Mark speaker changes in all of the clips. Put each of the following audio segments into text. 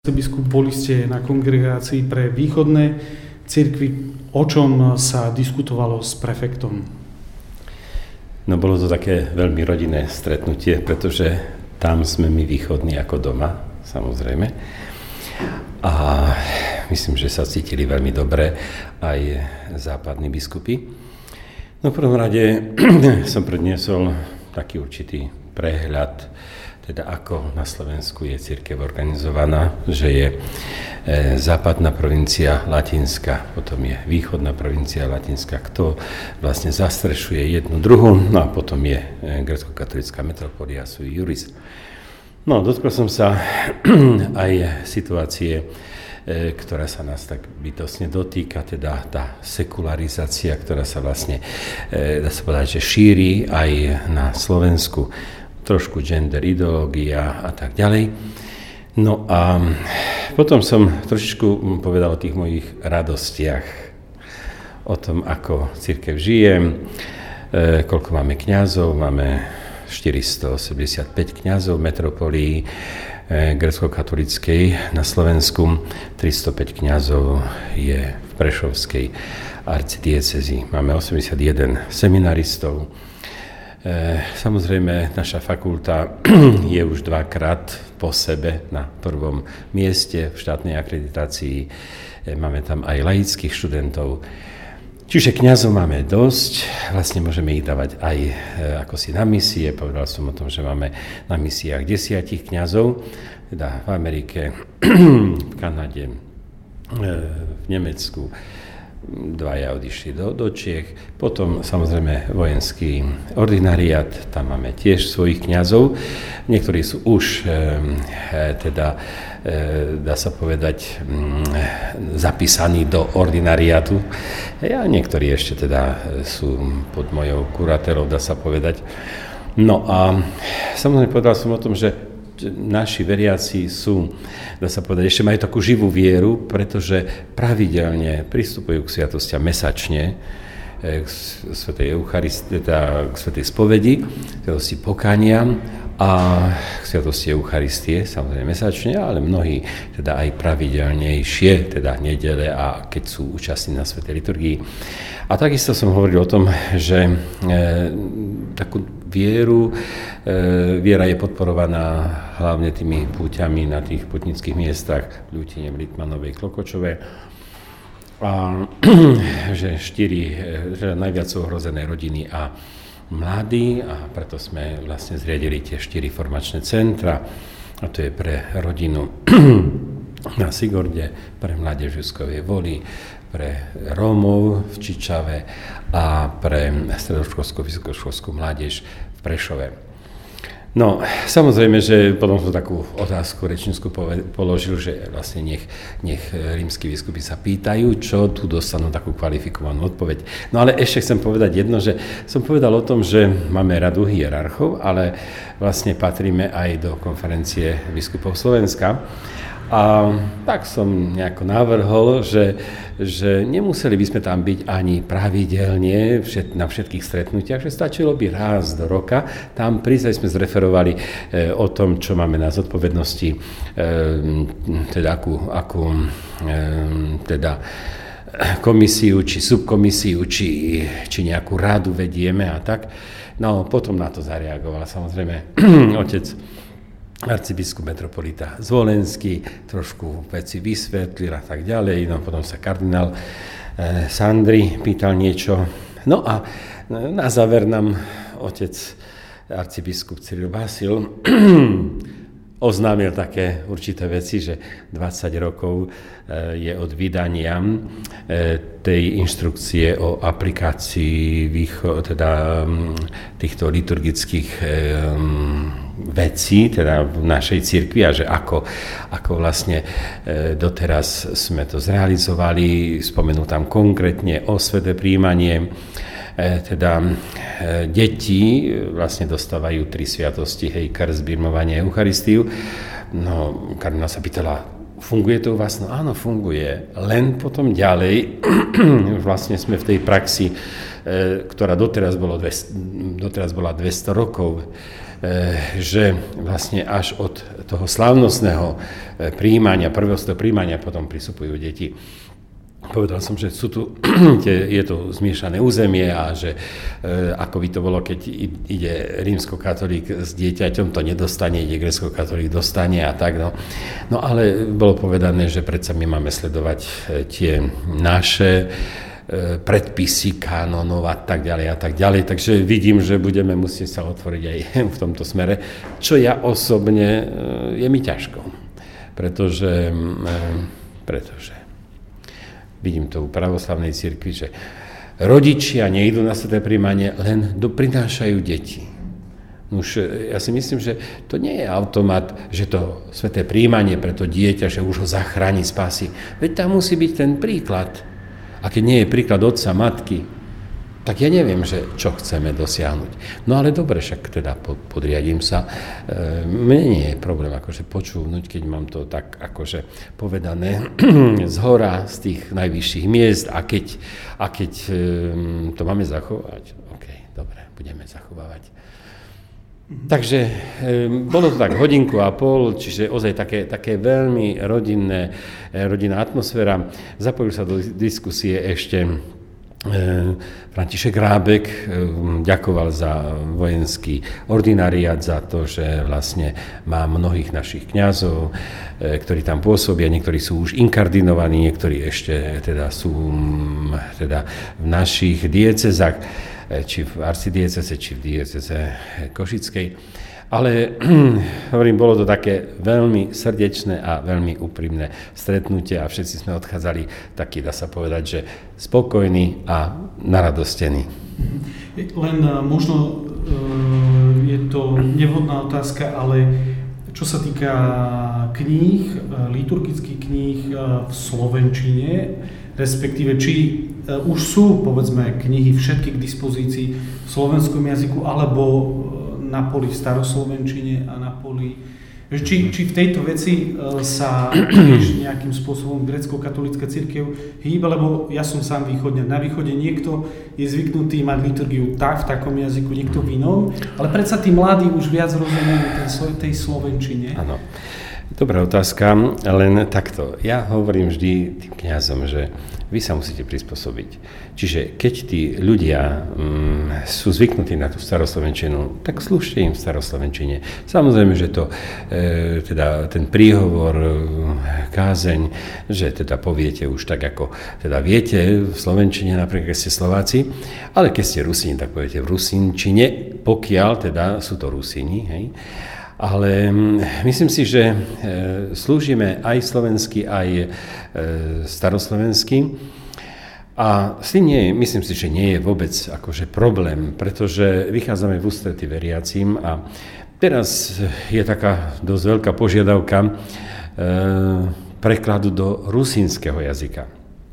Speaker 1: Biskup, boli ste na kongregácii pre východné cirkvi. O čom sa diskutovalo s prefektom?
Speaker 2: No bolo to také veľmi rodinné stretnutie, pretože tam sme my východní ako doma, samozrejme. A myslím, že sa cítili veľmi dobre aj západní biskupy. No v prvom rade som predniesol taký určitý prehľad, teda ako na Slovensku je cirkev organizovaná, že je západná provincia Latinská, potom je východná provincia Latinská, kto vlastne zastrešuje jednu druhu, no a potom je grécko-katolícka metropolia sui juris. No, dotkol som sa aj situácie, ktorá sa nás tak bytostne dotýka, teda tá sekularizácia, ktorá sa vlastne, dá sa povedať, že šíri aj na Slovensku. Trošku gender ideológia a tak ďalej. No a potom som trošičku povedal o tých mojich radostiach, o tom, ako cirkev žije, koľko máme kňazov, máme 485 kňazov v metropolii grécko-katolíckej na Slovensku, 305 kňazov je v Prešovskej arcidiecézi, máme 81 seminaristov. Samozrejme, naša fakulta je už dvakrát po sebe na prvom mieste v štátnej akreditácii. Máme tam aj laických študentov. Čiže kňazov máme dosť, vlastne môžeme ich dávať aj ako si na misie. Povedal som o tom, že máme na misiách 10 kňazov, teda v Amerike, v Kanade, v Nemecku. Dvaja odišli do Čiech, potom samozrejme vojenský ordinariát, tam máme tiež svojich kňazov, niektorí sú už dá sa povedať zapísaní do ordinariátu a niektorí ešte teda sú pod mojou kuratérou, dá sa povedať. No a samozrejme povedal som o tom, že naši veriaci sú, dá sa povedať, ešte majú takú živú vieru, pretože pravidelne pristupujú k sviatostiam mesačne, k svätej Eucharistii, teda k svätej spovedi, k sviatosti pokania a k sviatosti Eucharistie, samozrejme mesačne, ale mnohí teda aj pravidelnejšie, teda nedele a keď sú účastní na svätej liturgii. A takisto som hovoril o tom, že takú viera je podporovaná hlavne tými púťami na tých putnických miestach Ľutine, Litmanovej, Klokočove. A že že najviac sú ohrozené rodiny a mladí a preto sme vlastne zriadili tie 4 formačné centra. A to je pre rodinu na Sigorde, pre mládež v Juskovej Voli, pre Rómov v Čičave a pre stredoškolskú, vysokoškolskú mládež v Prešove. No, samozrejme, že potom som takú otázku rečnícku položil, že vlastne nech rímski biskupy sa pýtajú, čo tu dostanú takú kvalifikovanú odpoveď. No ale ešte chcem povedať jedno, že som povedal o tom, že máme radu hierarchov, ale vlastne patríme aj do konferencie biskupov Slovenska. A tak som nejako navrhol, že nemuseli by sme tam byť ani pravidelne na všetkých stretnutiach, že stačilo by raz do roka tam prísť, sme zreferovali o tom, čo máme na zodpovednosti, teda akú komisiu, či subkomisiu, či nejakú rádu vedieme a tak. No potom na to zareagoval samozrejme otec arcibiskup metropolita Zvolenský, trošku veci vysvetlil a tak ďalej, no potom sa kardinál Sandri pýtal niečo. No a na záver nám otec arcibiskup Cyril Vasil oznámil také určité veci, že 20 rokov je od vydania tej inštrukcie o aplikácii týchto liturgických vecí, teda v našej cirkvi a že ako vlastne doteraz sme to zrealizovali. Spomenul tam konkrétne o sväté prijímanie, deti vlastne dostávajú 3 sviatosti, krst, birmovanie, Eucharistiu. No, kardinál sa pýtala, funguje to u vás? No áno, funguje. Len potom ďalej, vlastne sme v tej praxi, ktorá doteraz bola 200 rokov, že vlastne až od toho slávnostného príjmania, prvého príjmania potom pristupujú deti. Povedal som, že sú tu, je to zmiešané územie a že ako by to bolo, keď ide rímskokatolík s dieťaťom, to nedostane, ide gréckokatolík, dostane a tak. No ale bolo povedané, že predsa my máme sledovať tie naše predpisy kánonov a tak ďalej. Takže vidím, že budeme musieť sa otvoriť aj v tomto smere, čo ja osobne je mi ťažko, pretože vidím to u pravoslavnej cirkvi, že rodičia nejdú na sväté prijímanie, len prinášajú deti. Už ja si myslím, že to nie je automat, že to sväté prijímanie pre to dieťa, že už ho zachráni, spasí. Veď tam musí byť ten príklad. A keď nie je príklad otca, matky, tak ja neviem, že čo chceme dosiahnuť. No ale dobre, však teda podriadím sa. Mne nie je problém akože počúvnuť, keď mám to tak akože povedané zhora z tých najvyšších miest a keď to máme zachovať, OK, dobre, budeme zachovávať. Takže bolo to tak hodinku a pol, čiže ozaj také veľmi rodinná atmosféra. Zapojil sa do diskusie ešte František Rábek, ďakoval za vojenský ordinariát, za to, že vlastne má mnohých našich kňazov, ktorí tam pôsobia, niektorí sú už inkardinovaní, niektorí ešte teda sú teda v našich diecezách, či v arcidieceze, či v dieceze Košickej. Ale hovorím, bolo to také veľmi srdečné a veľmi úprimné stretnutie a všetci sme odchádzali taký, dá sa povedať, že spokojní a naradostení.
Speaker 1: Len možno je to nevhodná otázka, ale čo sa týka kníh, liturgických kníh v slovenčine, respektíve či už sú, povedzme, knihy všetky k dispozícii v slovenskom jazyku, alebo na poli v staroslovenčine a na poli... Či v tejto veci sa nejakým spôsobom grécko-katolícka cirkev hýba, lebo ja som sám východňar. Na východe niekto je zvyknutý mať liturgiu tak, v takom jazyku, niekto v inom, ale predsa tí mladí už viac rozumejú tej slovenčine.
Speaker 2: Áno. Dobrá otázka, len takto. Ja hovorím vždy tým kňazom, že vy sa musíte prispôsobiť. Čiže keď tí ľudia sú zvyknutí na tú staroslovenčinu, tak slúžte im v staroslovenčine. Samozrejme, že to teda ten príhovor, kázeň, že teda poviete už tak, ako teda viete v slovenčine, napríklad keď ste Slováci, ale keď ste Rusíni, tak poviete v rusínčine, pokiaľ teda sú to Rusíni, hej. Ale myslím si, že slúžime aj slovensky, aj staroslovensky. A s tým myslím si, že nie je vôbec akože problém, pretože vychádzame v ústrety veriacím a teraz je taká dosť veľká požiadavka prekladu do rusínskeho jazyka.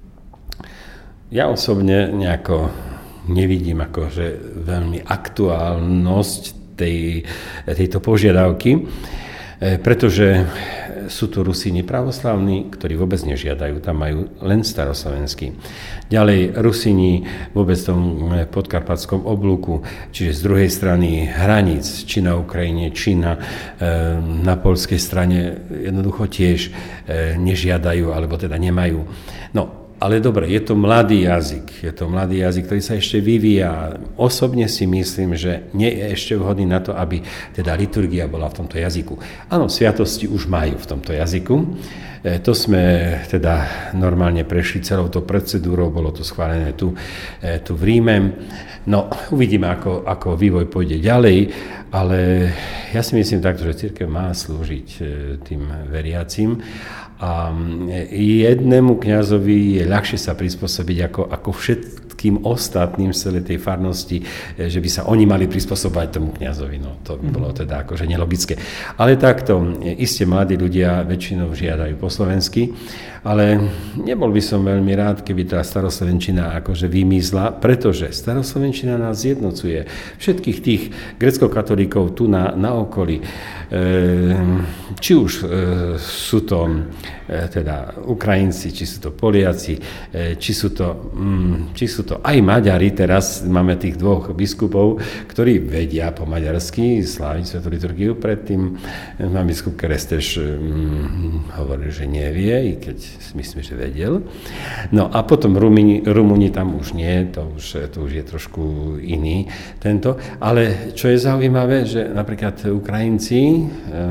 Speaker 2: Ja osobne nejako nevidím akože veľmi aktuálnosť tejto požiadavky, pretože sú tu Rusíni pravoslavní, ktorí vôbec nežiadajú, tam majú len staroslovenský. Ďalej Rusíni vôbec v tom podkarpatskom oblúku, čiže z druhej strany hraníc, či na Ukrajine, či na poľskej strane jednoducho tiež nežiadajú, alebo teda nemajú. No, ale dobre, je to mladý jazyk, ktorý sa ešte vyvíja. Osobne si myslím, že nie je ešte vhodný na to, aby teda liturgia bola v tomto jazyku. Áno, sviatosti už majú v tomto jazyku. To sme teda normálne prešli celou tou procedúrou, bolo to schválené tu v Ríme. No, uvidíme, ako vývoj pôjde ďalej, ale ja si myslím takto, že cirkev má slúžiť tým veriacim. A jednému kňazovi je ľahšie sa prispôsobiť ako všetkým ostatným z celej tej farnosti, že by sa oni mali prispôsobovať tomu kňazovi. No, to by bolo teda akože nelogické. Ale takto, iste mladí ľudia väčšinou žiadajú po slovensky, ale nebol by som veľmi rád, keby tá staroslovenčina akože vymizla, pretože staroslovenčina nás zjednocuje. Všetkých tých gréckokatolíkov tu na okolí. Či už sú to teda Ukrajinci, či sú to Poliaci, či sú to aj Maďari, teraz máme tých dvoch biskupov, ktorí vedia po maďarsky sláviť svätú liturgiu. Predtým mám biskup Keresztes hovoril, že nevie, i keď myslím, že vedel. No a potom Rumúni tam už nie, to už je trošku iný tento. Ale čo je zaujímavé, že napríklad Ukrajinci,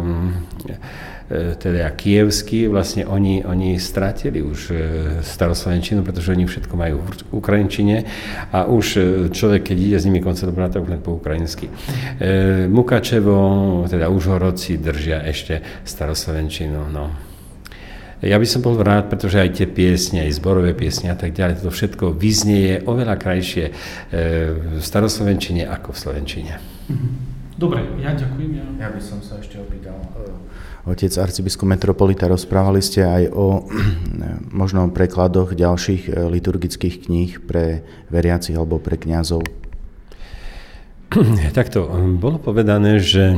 Speaker 2: teda kievskí, vlastne oni stratili už staroslovenčinu, pretože oni všetko majú v ukrajinčine a už človek, keď ide s nimi koncelebrovať, tak len po ukrajinsky. Mukačevo, teda Užhorodci držia ešte staroslovenčinu, no. Ja by som bol rád, pretože aj tie piesne, aj zborové piesne a tak ďalej, to všetko vyznieje oveľa krajšie v staroslovenčine ako v slovenčine.
Speaker 1: Dobre, ja ďakujem.
Speaker 3: Ja by som sa ešte opýtal. Otec arcibiskup metropolita, rozprávali ste aj o možno prekladoch ďalších liturgických kníh pre veriacich alebo pre kňazov?
Speaker 2: Takto, bolo povedané, že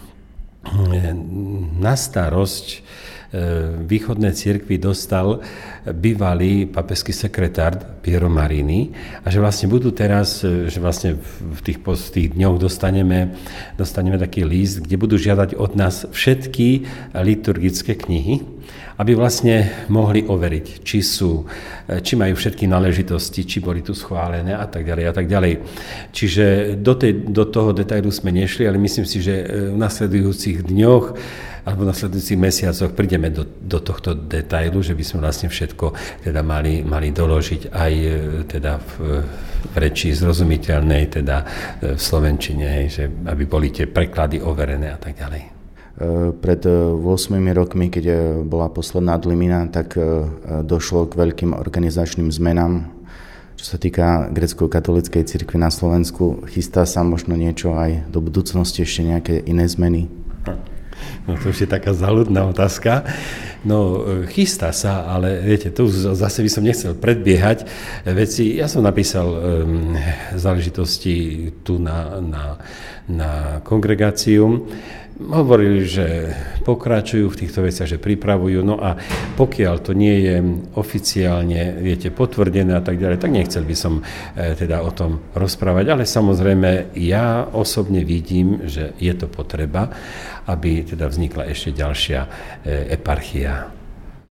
Speaker 2: na starosť východnej cirkvi dostal bývalý pápežský sekretár Piero Marini a že vlastne budú teraz, že vlastne v tých dňoch dostaneme taký list, kde budú žiadať od nás všetky liturgické knihy, aby vlastne mohli overiť, či majú všetky náležitosti, či boli tu schválené a tak ďalej a tak ďalej. Čiže do toho detailu sme nešli, ale myslím si, že v nasledujúcich dňoch alebo v nasledujúcich mesiacoch prídeme do tohto detailu, že by sme vlastne všetko teda mali doložiť aj teda v reči zrozumiteľnej, teda v slovenčine, že aby boli tie preklady overené a tak ďalej.
Speaker 3: Pred 8 rokmi, keď bola posledná Dlimina, tak došlo k veľkým organizačným zmenám. Čo sa týka grécko-katolíckej cirkvi na Slovensku, chystá sa možno niečo aj do budúcnosti, ešte nejaké iné zmeny?
Speaker 2: No to už je taká záľudná otázka. No chystá sa, ale viete, tu zase by som nechcel predbiehať veci. Ja som napísal záležitosti tu na kongregáciu. Hovorili, že pokračujú v týchto veciach, že pripravujú, no a pokiaľ to nie je oficiálne, viete, potvrdené a tak ďalej, tak nechcel by som teda o tom rozprávať, ale samozrejme ja osobne vidím, že je to potreba, aby teda vznikla ešte ďalšia eparchia